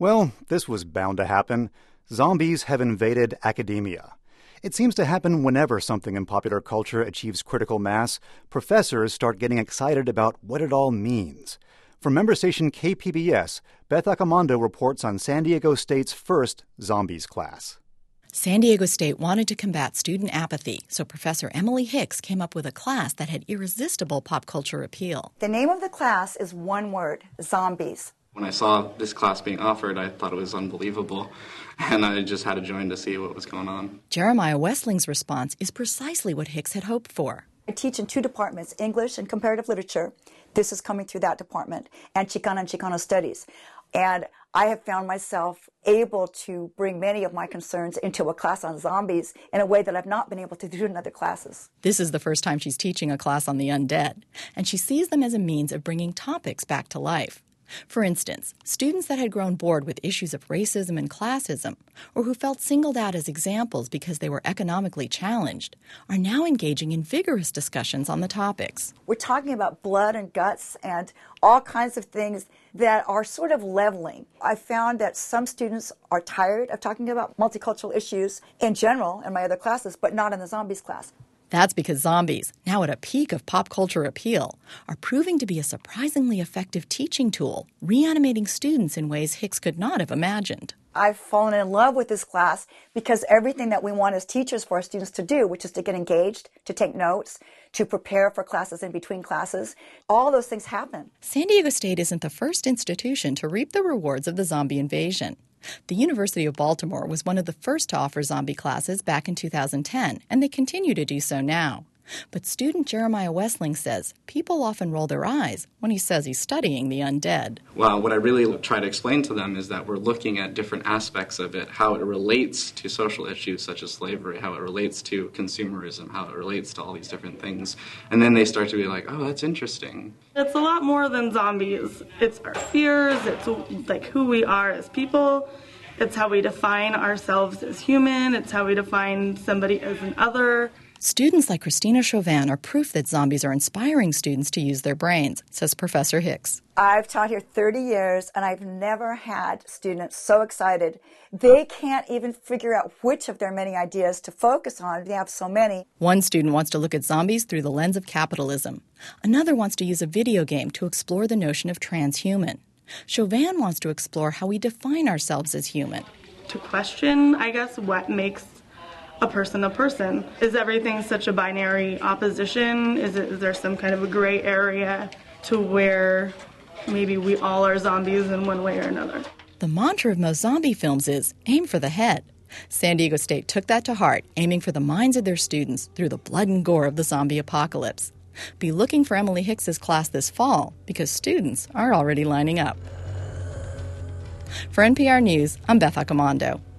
Well, this was bound to happen. Zombies have invaded academia. It seems to happen whenever something in popular culture achieves critical mass. Professors start getting excited about what it all means. From member station KPBS, Beth Accomando reports on San Diego State's first Zombies class. San Diego State wanted to combat student apathy, so Professor Emily Hicks came up with a class that had irresistible pop culture appeal. The name of the class is one word: zombies. When I saw this class being offered, I thought it was unbelievable, and I just had to join to see what was going on. Jeremiah Westling's response is precisely what Hicks had hoped for. I teach in two departments, English and comparative literature. This is coming through that department, and Chicana and Chicano studies. And I have found myself able to bring many of my concerns into a class on zombies in a way that I've not been able to do in other classes. This is the first time she's teaching a class on the undead, and she sees them as a means of bringing topics back to life. For instance, students that had grown bored with issues of racism and classism, or who felt singled out as examples because they were economically challenged, are now engaging in vigorous discussions on the topics. We're talking about blood and guts and all kinds of things that are sort of leveling. I found that some students are tired of talking about multicultural issues in general in my other classes, but not in the zombies class. That's because zombies, now at a peak of pop culture appeal, are proving to be a surprisingly effective teaching tool, reanimating students in ways Hicks could not have imagined. I've fallen in love with this class because everything that we want as teachers for our students to do, which is to get engaged, to take notes, to prepare for classes in between classes, all those things happen. San Diego State isn't the first institution to reap the rewards of the zombie invasion. The University of Baltimore was one of the first to offer zombie classes back in 2010, and they continue to do so now. But student Jeremiah Westling says people often roll their eyes when he says he's studying the undead. Well, what I really try to explain to them is that we're looking at different aspects of it, how it relates to social issues such as slavery, how it relates to consumerism, how it relates to all these different things. And then they start to be like, oh, that's interesting. It's a lot more than zombies. It's our fears, it's like who we are as people. It's how we define ourselves as human. It's how we define somebody as an other. Students like Christina Chauvin are proof that zombies are inspiring students to use their brains, says Professor Hicks. I've taught here 30 years, and I've never had students so excited. They can't even figure out which of their many ideas to focus on. They have so many. One student wants to look at zombies through the lens of capitalism. Another wants to use a video game to explore the notion of transhuman. Chauvin wants to explore how we define ourselves as human. To question, I guess, what makes a person a person. Is everything such a binary opposition? Is there some kind of a gray area to where maybe we all are zombies in one way or another? The mantra of most zombie films is aim for the head. San Diego State took that to heart, aiming for the minds of their students through the blood and gore of the zombie apocalypse. Be looking for Emily Hicks's class this fall because students are already lining up. For NPR News, I'm Beth Accomando.